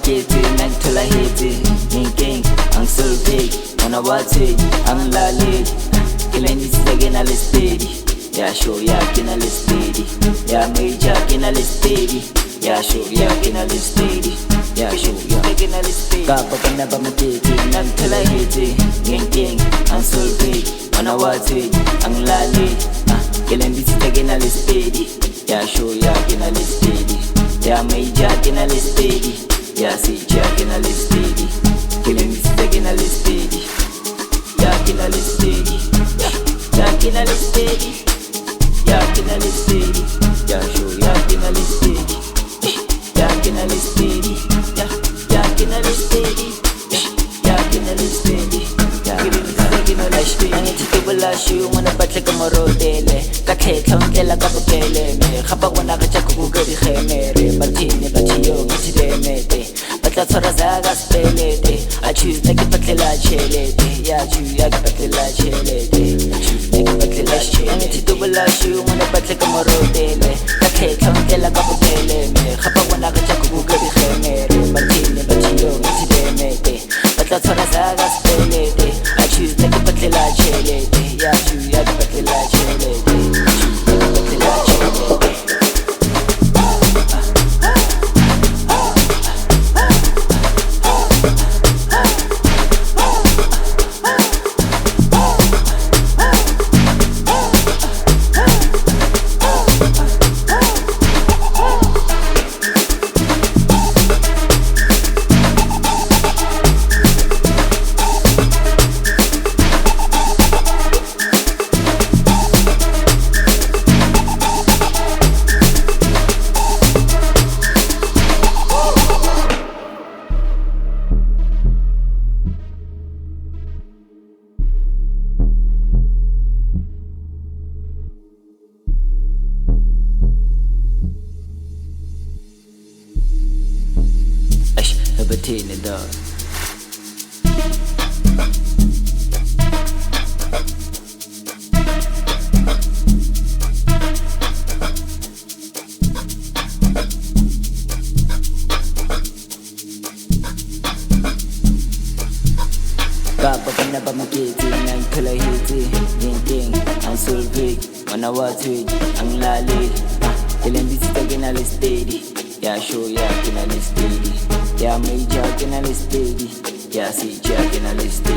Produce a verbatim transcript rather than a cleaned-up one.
makete ngithola hiti inking angisolveki wona wathi angilaleli kile nisike na listedi ya show yakhe na listedi ya major kina listedi ya show yakhe na listedi ya show yakhe na listedi kapa kana ba makete ngithola hiti inking angisolveki wona wathi angilaleli kile nisike na listedi ya show yakhe na listedi ya major kina listedi ya sija kina listedi kile nisike na listedi ya kina listedi ya kina listedi ya kina listedi ya show ya kina listedi ya kina listedi ya ya kina listedi ya kina listedi ya kina listedi angithi tebula shu mona batle ka morodele ka khetla nkela ka bokele me khapa bona ga tsa go ka di gemere bathini bathiyo ngithi demete batla tshwara zaga spelete a choose take patlela chelete ya choose ya patlela chelete take patlela chelete angithi tebula shu mona batle ka morodele ka khetla nkela ka bokele me khapa bona ga tsa go ka di gemere bathini bathiyo ngithi demete batla tshwara zaga spelete a choose take patlela chelete ya choose ya patlela chelete patlela chelete Bathini dog kapa kana ba makete ngithola hiti inking angisolveki wona wathi angilaleli kile nisike na listedi ya show yakhe na listedi ya major kina listedi ya sija kina listedi